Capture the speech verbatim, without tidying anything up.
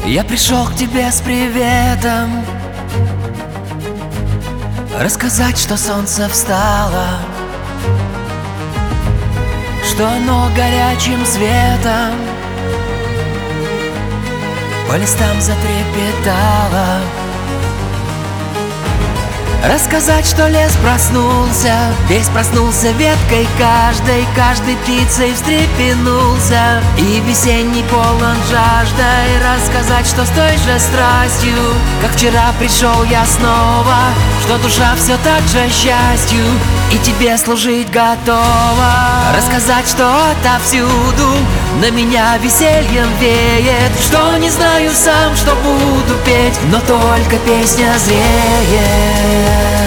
Я пришел к тебе с приветом, рассказать, что солнце встало, что оно горячим светом по листам затрепетало. Рассказать, что лес проснулся, весь проснулся веткой каждой, каждой птицей встрепенулся, и весенний полон жаждой. Рассказать, что с той же страстью, как вчера пришел я снова, что душа все так же счастью и тебе служить готова. Рассказать, что отовсюду на меня весельем веет, что не знаю сам, что буду петь, но только песня зреет.